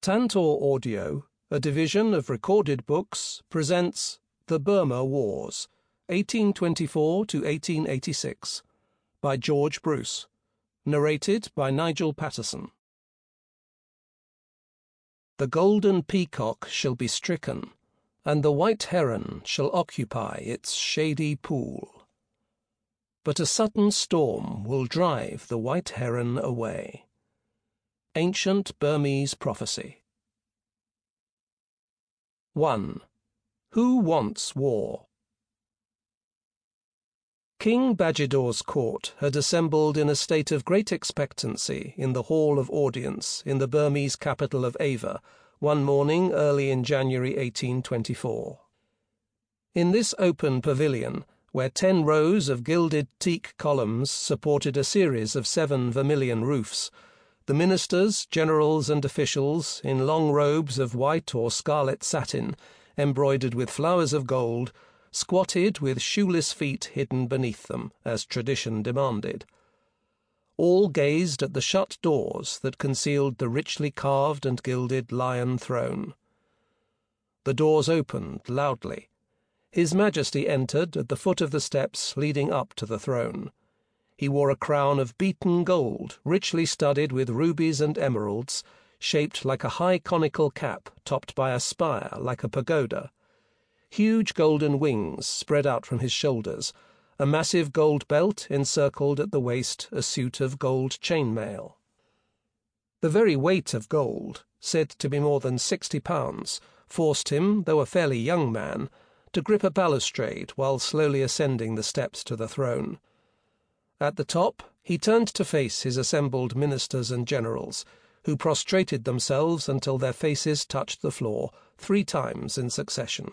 Tantor Audio, a division of Recorded Books, presents The Burma Wars, 1824 to 1886, by George Bruce, narrated by Nigel Patterson. The golden peacock shall be stricken, and the white heron shall occupy its shady pool. But a sudden storm will drive the white heron away. Ancient Burmese Prophecy. 1. Who wants war? King Bajidor's court had assembled in a state of great expectancy in the Hall of Audience in the Burmese capital of Ava one morning early in January 1824. In this open pavilion, where 10 rows of gilded teak columns supported a series of 7 vermilion roofs, the ministers, generals, and officials, in long robes of white or scarlet satin, embroidered with flowers of gold, squatted with shoeless feet hidden beneath them, as tradition demanded. All gazed at the shut doors that concealed the richly carved and gilded lion throne. The doors opened loudly. His Majesty entered at the foot of the steps leading up to the throne. He wore a crown of beaten gold, richly studded with rubies and emeralds, shaped like a high conical cap topped by a spire like a pagoda. Huge golden wings spread out from his shoulders, a massive gold belt encircled at the waist a suit of gold chainmail. The very weight of gold, said to be more than 60 pounds, forced him, though a fairly young man, to grip a balustrade while slowly ascending the steps to the throne. At the top, he turned to face his assembled ministers and generals, who prostrated themselves until their faces touched the floor 3 times in succession.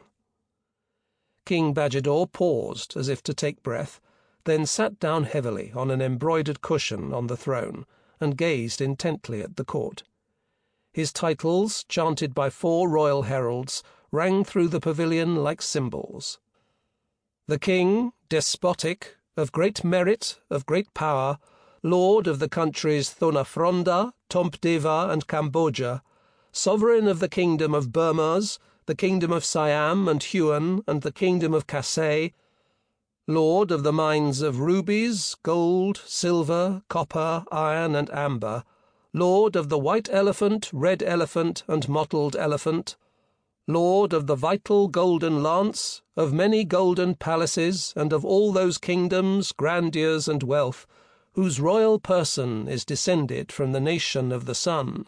King Bajidor paused as if to take breath, then sat down heavily on an embroidered cushion on the throne and gazed intently at the court. His titles, chanted by 4 royal heralds, rang through the pavilion like cymbals. The king, despotic, of great merit, of great power, lord of the countries Thonafronda, Tompdeva, and Cambodia, sovereign of the kingdom of Burmaz, the kingdom of Siam and Huon, and the kingdom of Kasay, lord of the mines of rubies, gold, silver, copper, iron, and amber, lord of the white elephant, red elephant, and mottled elephant, lord of the vital golden lance, of many golden palaces, and of all those kingdoms, grandeurs, and wealth, whose royal person is descended from the nation of the sun.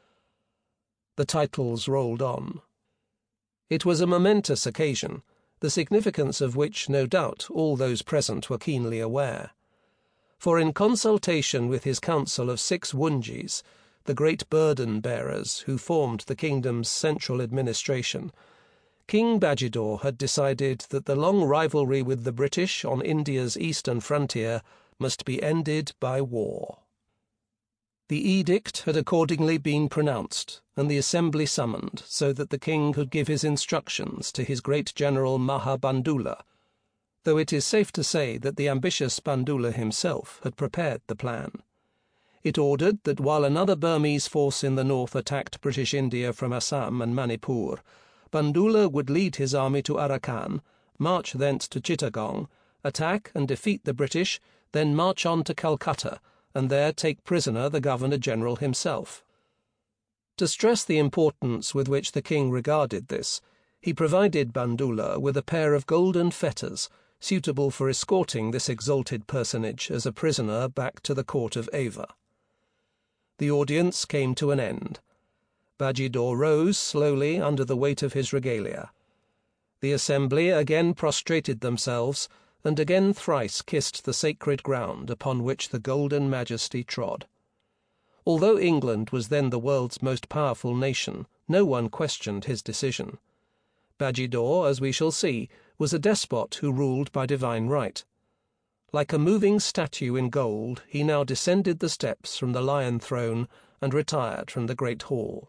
The titles rolled on. It was a momentous occasion, the significance of which, no doubt, all those present were keenly aware. For in consultation with his council of 6 Wunjis, the great burden-bearers who formed the kingdom's central administration, King Bajidor had decided that the long rivalry with the British on India's eastern frontier must be ended by war. The edict had accordingly been pronounced, and the assembly summoned, so that the king could give his instructions to his great general Maha Bandula, though it is safe to say that the ambitious Bandula himself had prepared the plan. It ordered that while another Burmese force in the north attacked British India from Assam and Manipur, Bandula would lead his army to Arakan, march thence to Chittagong, attack and defeat the British, then march on to Calcutta, and there take prisoner the Governor-General himself. To stress the importance with which the king regarded this, he provided Bandula with a pair of golden fetters, suitable for escorting this exalted personage as a prisoner back to the court of Ava. The audience came to an end. Bajidor rose slowly under the weight of his regalia. The assembly again prostrated themselves, and again thrice kissed the sacred ground upon which the golden majesty trod. Although England was then the world's most powerful nation, no one questioned his decision. Bajidor, as we shall see, was a despot who ruled by divine right. Like a moving statue in gold, he now descended the steps from the lion throne and retired from the great hall.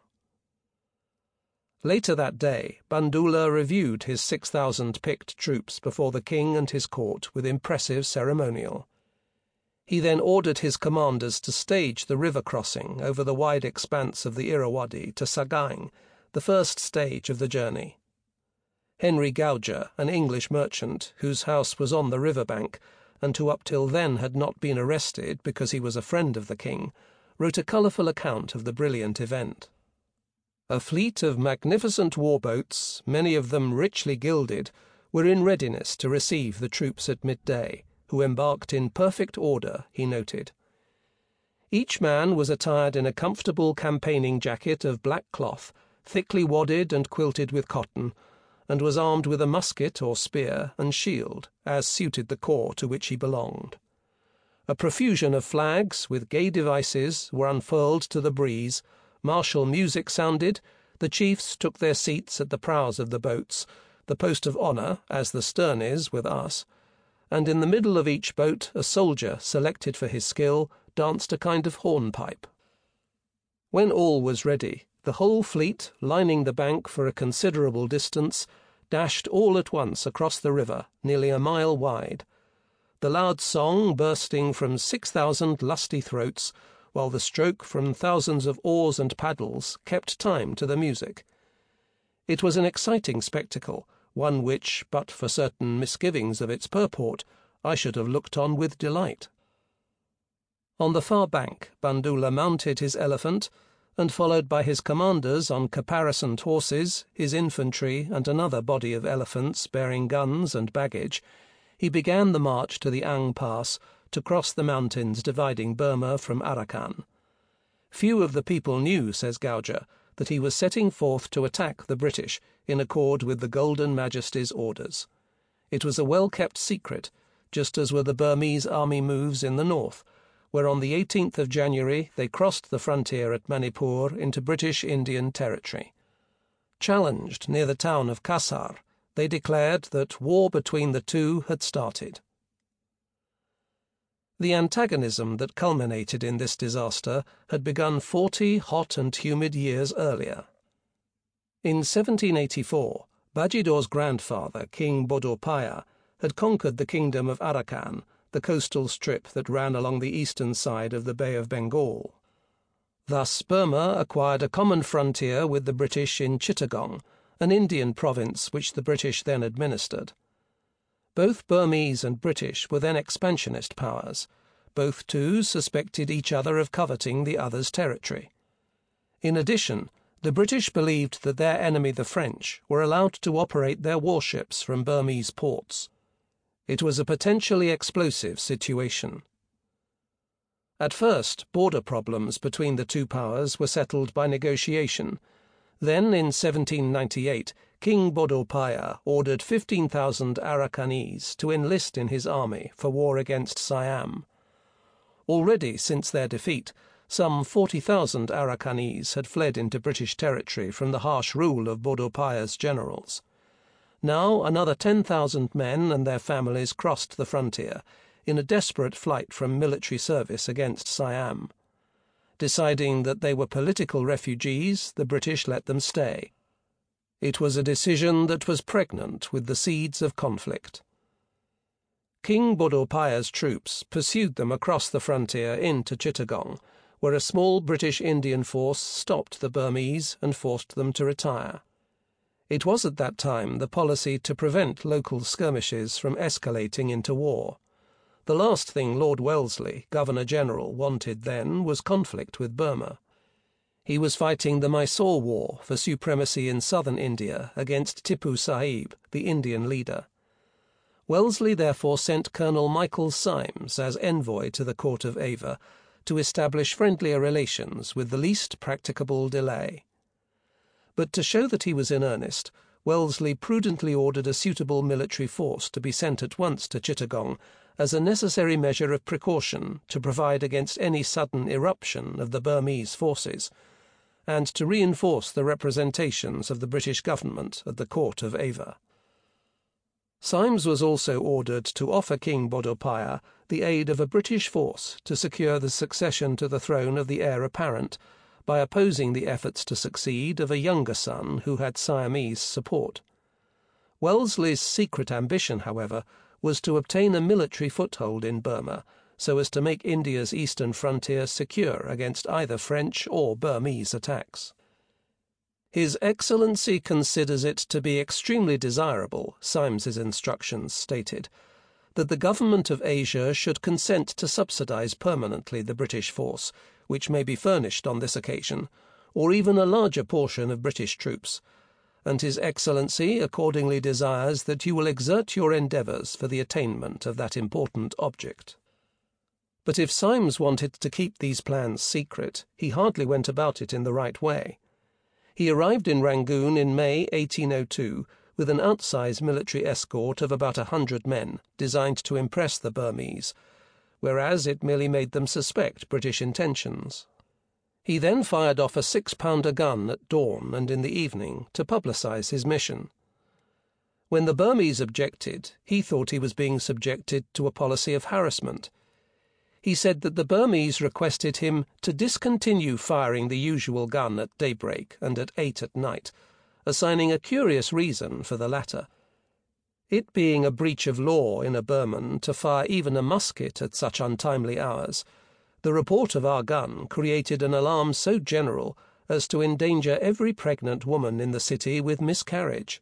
Later that day, Bandula reviewed his 6,000 picked troops before the king and his court with impressive ceremonial. He then ordered his commanders to stage the river crossing over the wide expanse of the Irrawaddy to Sagaing, the first stage of the journey. Henry Gouger, an English merchant whose house was on the river bank, and who up till then had not been arrested because he was a friend of the king, wrote a colourful account of the brilliant event. A fleet of magnificent war-boats, many of them richly gilded, were in readiness to receive the troops at midday, who embarked in perfect order, he noted. Each man was attired in a comfortable campaigning jacket of black cloth, thickly wadded and quilted with cotton, and was armed with a musket or spear and shield, as suited the corps to which he belonged. A profusion of flags, with gay devices, were unfurled to the breeze, martial music sounded, the chiefs took their seats at the prows of the boats, the post of honour, as the stern is with us, and in the middle of each boat a soldier, selected for his skill, danced a kind of hornpipe. When all was ready, the whole fleet, lining the bank for a considerable distance, dashed all at once across the river, nearly a mile wide, the loud song bursting from 6,000 lusty throats, while the stroke from thousands of oars and paddles kept time to the music. It was an exciting spectacle, one which, but for certain misgivings of its purport, I should have looked on with delight. On the far bank, Bandula mounted his elephant, and followed by his commanders on caparisoned horses, his infantry, and another body of elephants bearing guns and baggage, he began the march to the Ang Pass to cross the mountains dividing Burma from Arakan. Few of the people knew, says Gouger, that he was setting forth to attack the British in accord with the Golden Majesty's orders. It was a well-kept secret, just as were the Burmese army moves in the north, where on the 18th of January they crossed the frontier at Manipur into British Indian territory. Challenged near the town of Kasar, they declared that war between the two had started. The antagonism that culminated in this disaster had begun 40 hot and humid years earlier. In 1784, Bajidor's grandfather, King Bodopaya, had conquered the kingdom of Arakan, the coastal strip that ran along the eastern side of the Bay of Bengal. Thus Burma acquired a common frontier with the British in Chittagong, an Indian province which the British then administered. Both Burmese and British were then expansionist powers. Both, too, suspected each other of coveting the other's territory. In addition, the British believed that their enemy, the French, were allowed to operate their warships from Burmese ports. It was a potentially explosive situation. At first, border problems between the two powers were settled by negotiation. Then, in 1798, King Bodopaya ordered 15,000 Arakanese to enlist in his army for war against Siam. Already, since their defeat, some 40,000 Arakanese had fled into British territory from the harsh rule of Bodopaya's generals. Now another 10,000 men and their families crossed the frontier, in a desperate flight from military service against Siam. Deciding that they were political refugees, the British let them stay. It was a decision that was pregnant with the seeds of conflict. King Bodopaya's troops pursued them across the frontier into Chittagong, where a small British Indian force stopped the Burmese and forced them to retire. It was at that time the policy to prevent local skirmishes from escalating into war. The last thing Lord Wellesley, Governor-General, wanted then was conflict with Burma. He was fighting the Mysore War for supremacy in southern India against Tipu Sahib, the Indian leader. Wellesley therefore sent Colonel Michael Symes as envoy to the court of Ava to establish friendlier relations with the least practicable delay. But to show that he was in earnest, Wellesley prudently ordered a suitable military force to be sent at once to Chittagong as a necessary measure of precaution to provide against any sudden irruption of the Burmese forces, and to reinforce the representations of the British government at the court of Ava. Symes was also ordered to offer King Bodopaya the aid of a British force to secure the succession to the throne of the heir apparent, by opposing the efforts to succeed of a younger son who had Siamese support. Wellesley's secret ambition, however, was to obtain a military foothold in Burma, so as to make India's eastern frontier secure against either French or Burmese attacks. His Excellency considers it to be extremely desirable, Symes's instructions stated, that the government of Asia should consent to subsidize permanently the British force, which may be furnished on this occasion, or even a larger portion of British troops, and His Excellency accordingly desires that you will exert your endeavours for the attainment of that important object. But if Symes wanted to keep these plans secret, he hardly went about it in the right way. He arrived in Rangoon in May 1802 with an outsized military escort of about 100 men, designed to impress the Burmese, whereas it merely made them suspect British intentions. He then fired off a 6-pounder gun at dawn and in the evening to publicize his mission. When the Burmese objected, he thought he was being subjected to a policy of harassment. He said that the Burmese requested him to discontinue firing the usual gun at daybreak and at 8 at night, assigning a curious reason for the latter. It being a breach of law in a Burman to fire even a musket at such untimely hours, the report of our gun created an alarm so general as to endanger every pregnant woman in the city with miscarriage.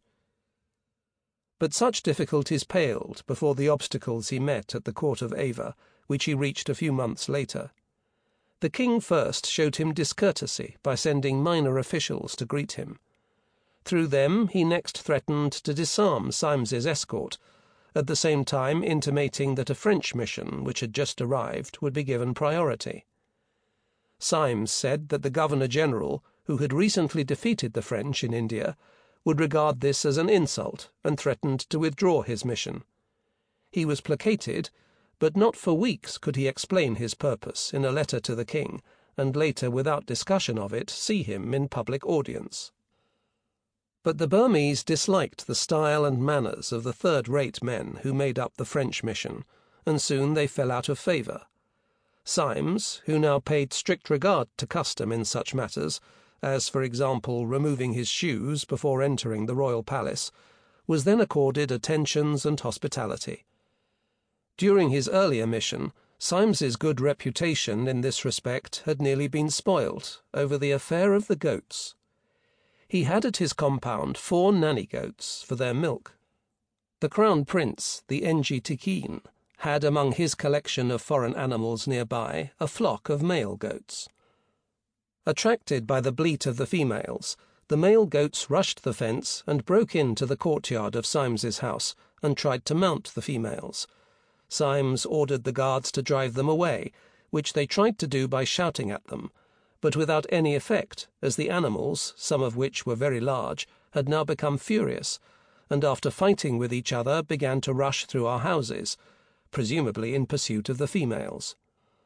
But such difficulties paled before the obstacles he met at the court of Ava, which he reached a few months later. The king first showed him discourtesy by sending minor officials to greet him. Through them he next threatened to disarm Symes's escort, at the same time intimating that a French mission which had just arrived would be given priority. Symes said that the Governor-General, who had recently defeated the French in India, would regard this as an insult and threatened to withdraw his mission. He was placated, but not for weeks could he explain his purpose in a letter to the king, and later, without discussion of it, see him in public audience. But the Burmese disliked the style and manners of the third-rate men who made up the French mission, and soon they fell out of favour. Symes, who now paid strict regard to custom in such matters, as, for example, removing his shoes before entering the royal palace, was then accorded attentions and hospitality. During his earlier mission, Symes's good reputation in this respect had nearly been spoilt over the affair of the goats. He had at his compound 4 nanny goats for their milk. The Crown Prince, the Enji Tikin, had among his collection of foreign animals nearby a flock of male goats. Attracted by the bleat of the females, the male goats rushed the fence and broke into the courtyard of Symes's house and tried to mount the females. Symes ordered the guards to drive them away, which they tried to do by shouting at them, but without any effect, as the animals, some of which were very large, had now become furious, and after fighting with each other began to rush through our houses, presumably in pursuit of the females.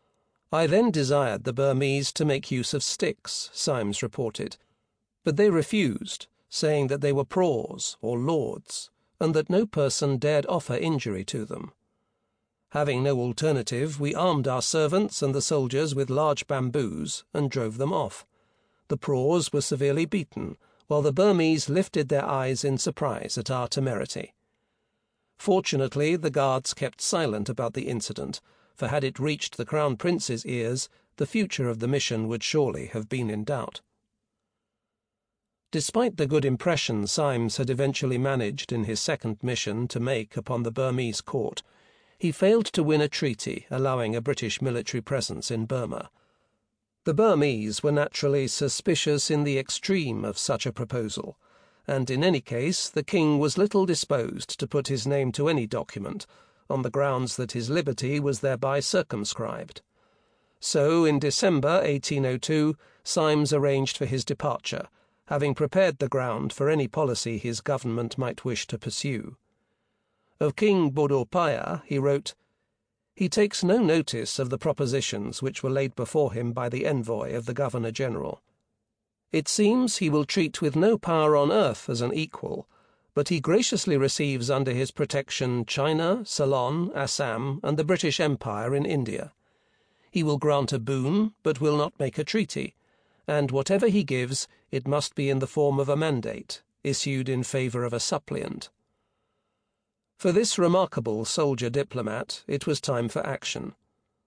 I then desired the Burmese to make use of sticks, Symes reported, but they refused, saying that they were praws or lords, and that no person dared offer injury to them. Having no alternative, we armed our servants and the soldiers with large bamboos and drove them off. The praws were severely beaten, while the Burmese lifted their eyes in surprise at our temerity. Fortunately, the guards kept silent about the incident, for had it reached the Crown Prince's ears, the future of the mission would surely have been in doubt. Despite the good impression Symes had eventually managed in his second mission to make upon the Burmese court, he failed to win a treaty allowing a British military presence in Burma. The Burmese were naturally suspicious in the extreme of such a proposal, and in any case the king was little disposed to put his name to any document, on the grounds that his liberty was thereby circumscribed. So, in December 1802, Symes arranged for his departure, having prepared the ground for any policy his government might wish to pursue. Of King Bodopaya he wrote, "He takes no notice of the propositions which were laid before him by the envoy of the Governor-General. It seems he will treat with no power on earth as an equal, but he graciously receives under his protection China, Ceylon, Assam, and the British Empire in India. He will grant a boon, but will not make a treaty, and whatever he gives, it must be in the form of a mandate, issued in favour of a suppliant." For this remarkable soldier-diplomat, it was time for action.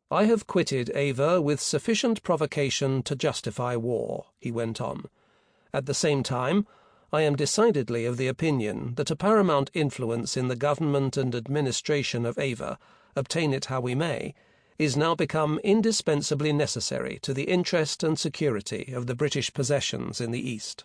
"I have quitted Ava with sufficient provocation to justify war," he went on. "At the same time, I am decidedly of the opinion that a paramount influence in the government and administration of Ava, obtain it how we may, is now become indispensably necessary to the interest and security of the British possessions in the East."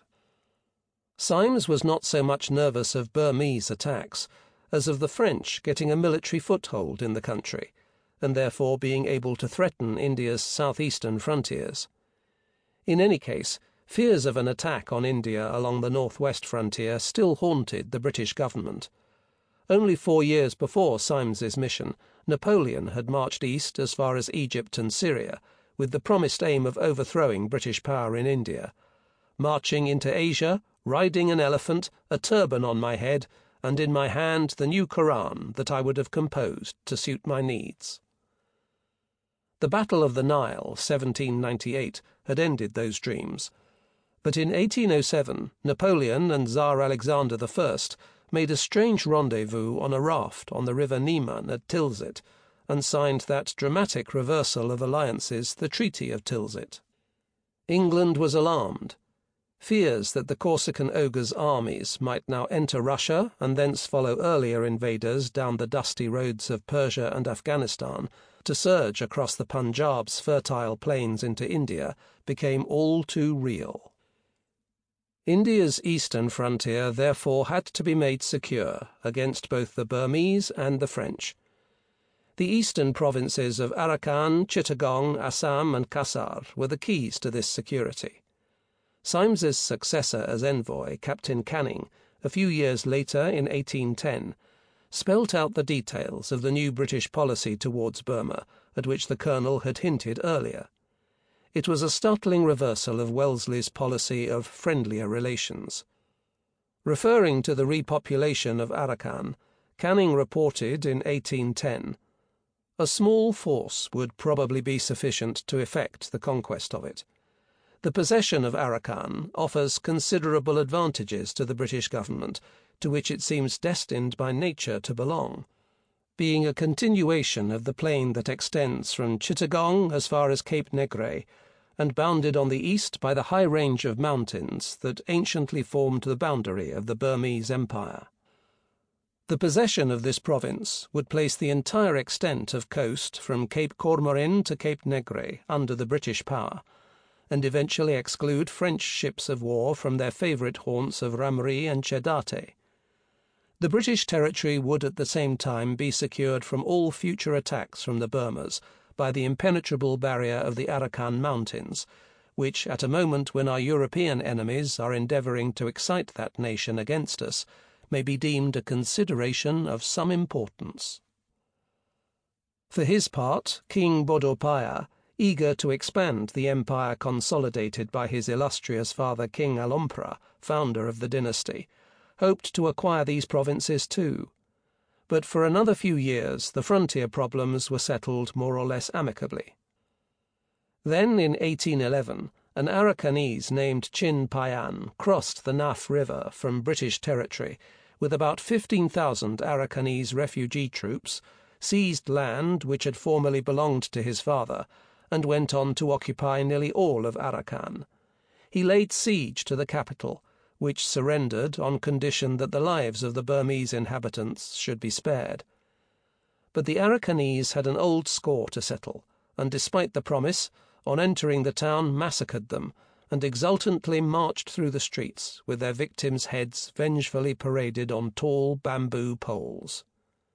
Symes was not so much nervous of Burmese attacks as of the French getting a military foothold in the country, and therefore being able to threaten India's southeastern frontiers. In any case, fears of an attack on India along the northwest frontier still haunted the British government. Only 4 years before Symes's mission, Napoleon had marched east as far as Egypt and Syria, with the promised aim of overthrowing British power in India. "Marching into Asia, riding an elephant, a turban on my head, and in my hand the new Koran that I would have composed to suit my needs." The Battle of the Nile, 1798, had ended those dreams. But in 1807, Napoleon and Tsar Alexander I made a strange rendezvous on a raft on the river Niemen at Tilsit, and signed that dramatic reversal of alliances, the Treaty of Tilsit. England was alarmed. Fears that the Corsican ogre's armies might now enter Russia and thence follow earlier invaders down the dusty roads of Persia and Afghanistan to surge across the Punjab's fertile plains into India became all too real. India's eastern frontier therefore had to be made secure against both the Burmese and the French. The eastern provinces of Arakan, Chittagong, Assam, and Kasar were the keys to this security. Symes's successor as envoy, Captain Canning, a few years later in 1810, spelt out the details of the new British policy towards Burma, at which the colonel had hinted earlier. It was a startling reversal of Wellesley's policy of friendlier relations. Referring to the repopulation of Arakan, Canning reported in 1810, "A small force would probably be sufficient to effect the conquest of it. The possession of Arakan offers considerable advantages to the British government, to which it seems destined by nature to belong, being a continuation of the plain that extends from Chittagong as far as Cape Negre, and bounded on the east by the high range of mountains that anciently formed the boundary of the Burmese Empire. The possession of this province would place the entire extent of coast from Cape Cormoran to Cape Negre under the British power, and eventually exclude French ships of war from their favourite haunts of Ramree and Chedate. The British territory would at the same time be secured from all future attacks from the Burmese by the impenetrable barrier of the Arakan Mountains, which, at a moment when our European enemies are endeavouring to excite that nation against us, may be deemed a consideration of some importance. For his part, King Bodopaya, eager to expand the empire consolidated by his illustrious father King Alompra, founder of the dynasty, hoped to acquire these provinces too. But for another few years the frontier problems were settled more or less amicably. Then, in 1811, an Arakanese named Chin Payan crossed the Naf River from British territory with about 15,000 Arakanese refugee troops, seized land which had formerly belonged to his father, and went on to occupy nearly all of Arakan. He laid siege to the capital, which surrendered on condition that the lives of the Burmese inhabitants should be spared. But the Arakanese had an old score to settle, and despite the promise, on entering the town massacred them, and exultantly marched through the streets, with their victims' heads vengefully paraded on tall bamboo poles.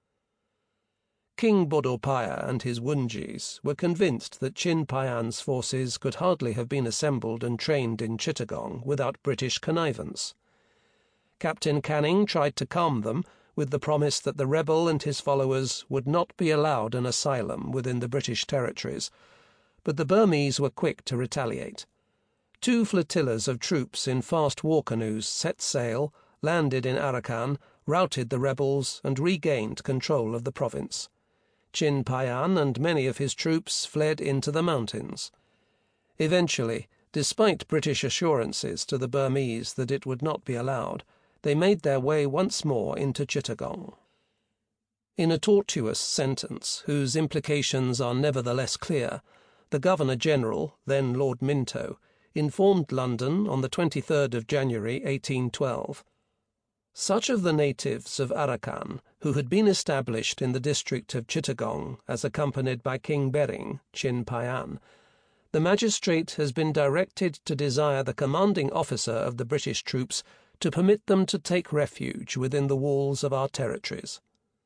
King Bodopaya and his Wunjis were convinced that Chin Payan's forces could hardly have been assembled and trained in Chittagong without British connivance. Captain Canning tried to calm them with the promise that the rebel and his followers would not be allowed an asylum within the British territories, but the Burmese were quick to retaliate. 2 flotillas of troops in fast war canoes set sail, landed in Arakan, routed the rebels, and regained control of the province. Chin Payan and many of his troops fled into the mountains. Eventually, despite British assurances to the Burmese that it would not be allowed, they made their way once more into Chittagong. In a tortuous sentence, whose implications are nevertheless clear, the Governor-General, then Lord Minto, informed London on the 23rd of January 1812, "Such of the natives of Arakan who had been established in the district of Chittagong as accompanied by King Bering, Chin Payan, the magistrate has been directed to desire the commanding officer of the British troops to permit them to take refuge within the walls of our territories."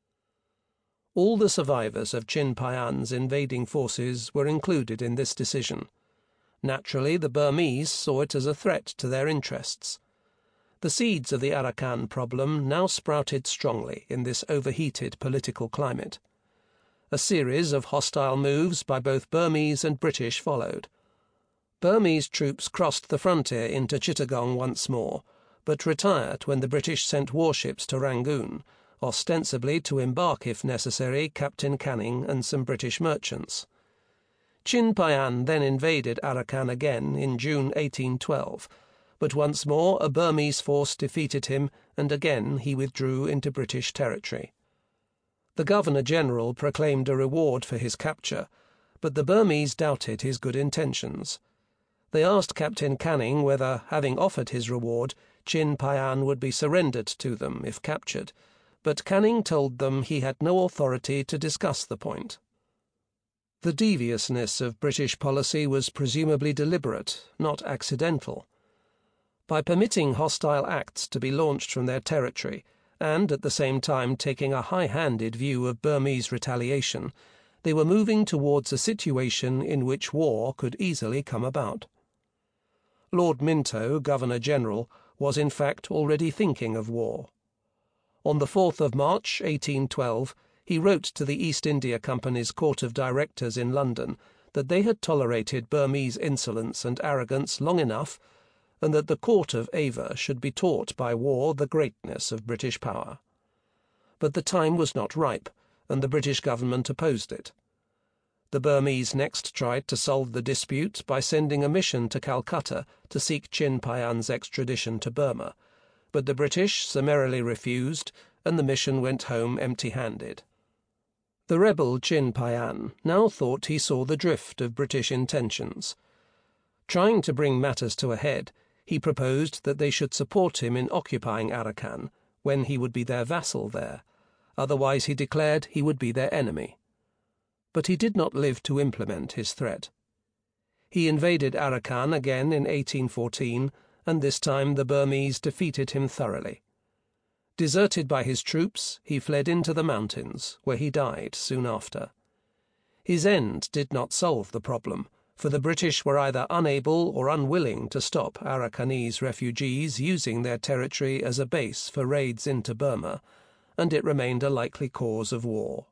All the survivors of Chin Payan's invading forces were included in this decision. Naturally, the Burmese saw it as a threat to their interests. The seeds of the Arakan problem now sprouted strongly in this overheated political climate. A series of hostile moves by both Burmese and British followed. Burmese troops crossed the frontier into Chittagong once more, but retired when the British sent warships to Rangoon, ostensibly to embark, if necessary, Captain Canning and some British merchants. Chin Payan then invaded Arakan again in June 1812, but once more a Burmese force defeated him, and again he withdrew into British territory. The Governor-General proclaimed a reward for his capture, but the Burmese doubted his good intentions. They asked Captain Canning whether, having offered his reward, Chin Payan would be surrendered to them if captured, but Canning told them he had no authority to discuss the point. The deviousness of British policy was presumably deliberate, not accidental. By permitting hostile acts to be launched from their territory, and at the same time taking a high-handed view of Burmese retaliation, they were moving towards a situation in which war could easily come about. Lord Minto, Governor-General, was in fact already thinking of war. On the 4th of March, 1812, he wrote to the East India Company's Court of Directors in London that they had tolerated Burmese insolence and arrogance long enough, and that the Court of Ava should be taught by war the greatness of British power. But the time was not ripe, and the British government opposed it. The Burmese next tried to solve the dispute by sending a mission to Calcutta to seek Chin Payan's extradition to Burma, but the British summarily refused, and the mission went home empty-handed. The rebel Chin Payan now thought he saw the drift of British intentions. Trying to bring matters to a head, he proposed that they should support him in occupying Arakan, when he would be their vassal there. Otherwise, he declared, he would be their enemy. But he did not live to implement his threat. He invaded Arakan again in 1814, and this time the Burmese defeated him thoroughly. Deserted by his troops, he fled into the mountains, where he died soon after. His end did not solve the problem, for the British were either unable or unwilling to stop Arakanese refugees using their territory as a base for raids into Burma, and it remained a likely cause of war.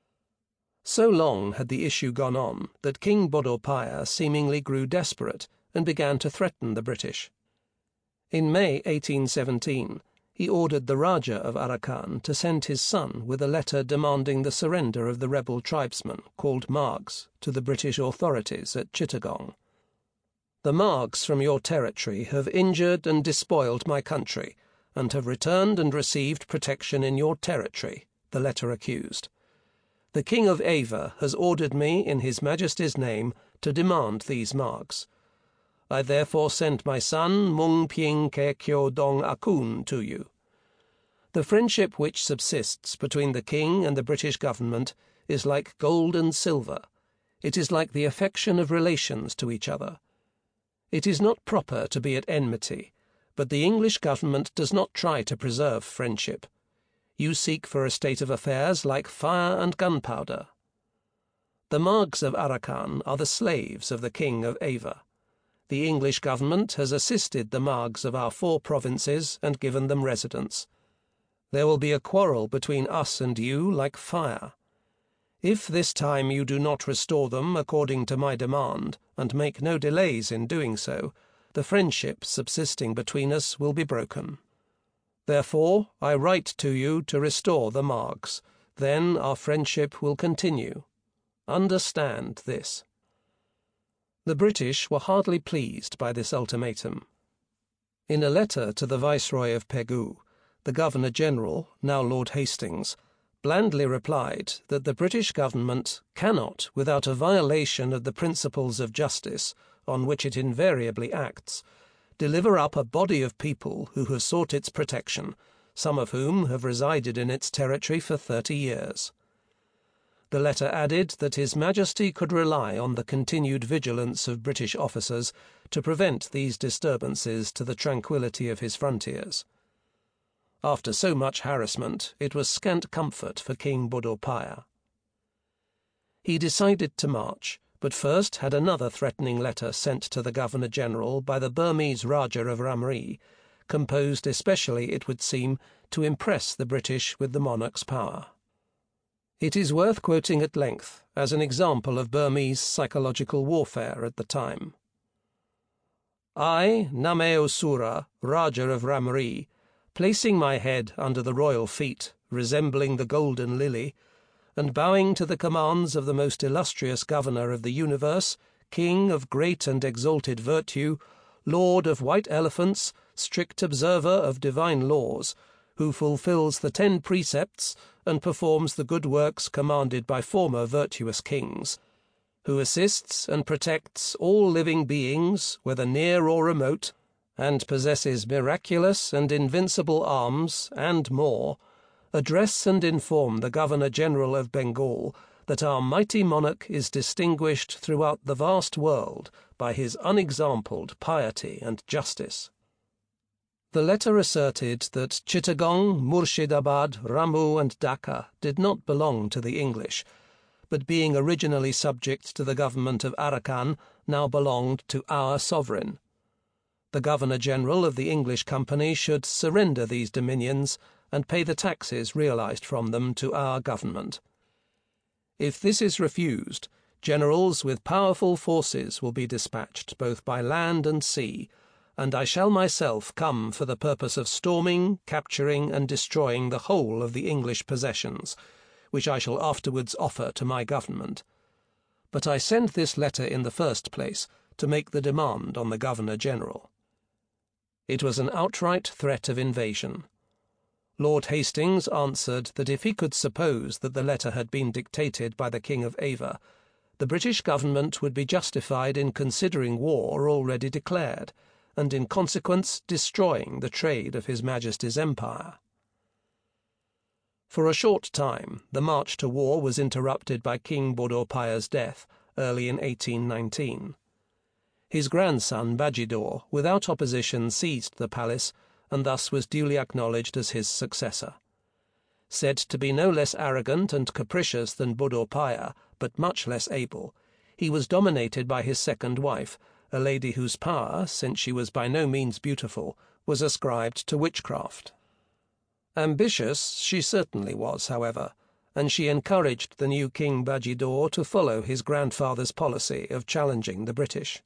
So long had the issue gone on that King Bodopaya seemingly grew desperate and began to threaten the British. In May 1817, he ordered the Rajah of Arakan to send his son with a letter demanding the surrender of the rebel tribesmen, called Margs, to the British authorities at Chittagong. "The Margs from your territory have injured and despoiled my country, and have returned and received protection in your territory," the letter accused. "The King of Ava has ordered me, in His Majesty's name, to demand these Margs. I therefore send my son Mung Pying Ke Kyo Dong Akun to you. The friendship which subsists between the king and the British government is like gold and silver. It is like the affection of relations to each other. It is not proper to be at enmity, but the English government does not try to preserve friendship. You seek for a state of affairs like fire and gunpowder. The Margs of Arakan are the slaves of the King of Ava. The English government has assisted the Margs of our 4 provinces and given them residence. There will be a quarrel between us and you like fire. If this time you do not restore them according to my demand, and make no delays in doing so, the friendship subsisting between us will be broken. Therefore, I write to you to restore the Margs. Then our friendship will continue. Understand this." The British were hardly pleased by this ultimatum. In a letter to the Viceroy of Pegu, the Governor-General, now Lord Hastings, blandly replied that the British government cannot, without a violation of the principles of justice on which it invariably acts, deliver up a body of people who have sought its protection, some of whom have resided in its territory for 30 years. The letter added that His Majesty could rely on the continued vigilance of British officers to prevent these disturbances to the tranquillity of his frontiers. After so much harassment, it was scant comfort for King Budopaya. He decided to march, but first had another threatening letter sent to the Governor-General by the Burmese Rajah of Ramree, composed especially, it would seem, to impress the British with the monarch's power. It is worth quoting at length as an example of Burmese psychological warfare at the time. I, Nameo Sura, Rajah of Ramree, placing my head under the royal feet, resembling the golden lily, and bowing to the commands of the most illustrious governor of the universe, king of great and exalted virtue, lord of white elephants, strict observer of divine laws, who fulfills the 10 precepts and performs the good works commanded by former virtuous kings, who assists and protects all living beings, whether near or remote, and possesses miraculous and invincible arms, and more, address and inform the Governor-General of Bengal that our mighty monarch is distinguished throughout the vast world by his unexampled piety and justice. The letter asserted that Chittagong, Murshidabad, Ramu and Dhaka did not belong to the English, but being originally subject to the government of Arakan, now belonged to our sovereign. The Governor-General of the English Company should surrender these dominions and pay the taxes realized from them to our government. If this is refused, generals with powerful forces will be dispatched both by land and sea, and I shall myself come for the purpose of storming, capturing, and destroying the whole of the English possessions, which I shall afterwards offer to my government. But I send this letter in the first place to make the demand on the Governor-General. It was an outright threat of invasion. Lord Hastings answered that if he could suppose that the letter had been dictated by the King of Ava, the British government would be justified in considering war already declared, and in consequence destroying the trade of His Majesty's empire. For a short time, the march to war was interrupted by King Budopaya's death, early in 1819. His grandson Bajidor, without opposition, seized the palace, and thus was duly acknowledged as his successor. Said to be no less arrogant and capricious than Budopaya, but much less able, he was dominated by his second wife, a lady whose power, since she was by no means beautiful, was ascribed to witchcraft. Ambitious she certainly was, however, and she encouraged the new King Bajidor to follow his grandfather's policy of challenging the British.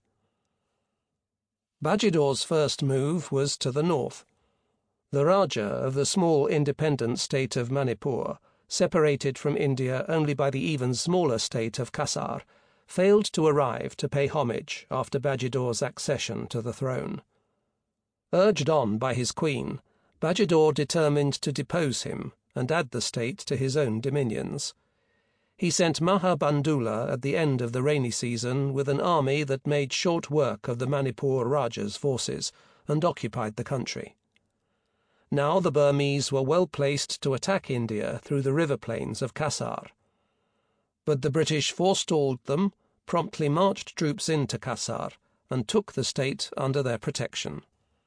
Bajidor's first move was to the north. The Rajah of the small independent state of Manipur, separated from India only by the even smaller state of Kasar, failed to arrive to pay homage after Bajidor's accession to the throne. Urged on by his queen, Bajidor determined to depose him and add the state to his own dominions. He sent Mahabandula at the end of the rainy season with an army that made short work of the Manipur Rajah's forces and occupied the country. Now the Burmese were well placed to attack India through the river plains of Kasar. But the British forestalled them, promptly marched troops into Kasar, and took the state under their protection.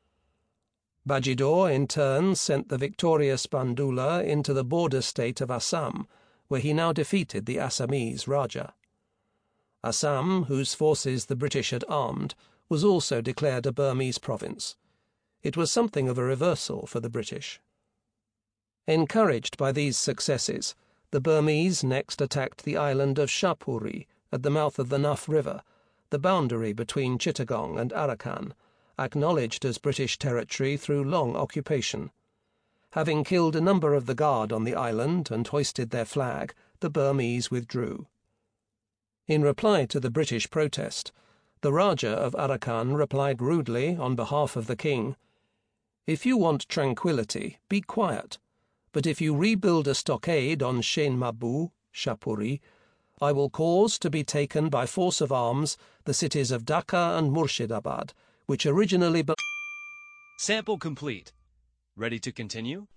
Bajidor, in turn, sent the victorious Bandula into the border state of Assam, where he now defeated the Assamese Rajah. Assam, whose forces the British had armed, was also declared a Burmese province. It was something of a reversal for the British. Encouraged by these successes, the Burmese next attacked the island of Shahpuri at the mouth of the Nuff River, the boundary between Chittagong and Arakan, acknowledged as British territory through long occupation. Having killed a number of the guard on the island and hoisted their flag, the Burmese withdrew. In reply to the British protest, the Rajah of Arakan replied rudely on behalf of the king, "If you want tranquility, be quiet, but if you rebuild a stockade on Shein Mabu, Shapuri, I will cause to be taken by force of arms the cities of Dhaka and Murshidabad, which originally Sample complete. Ready to continue?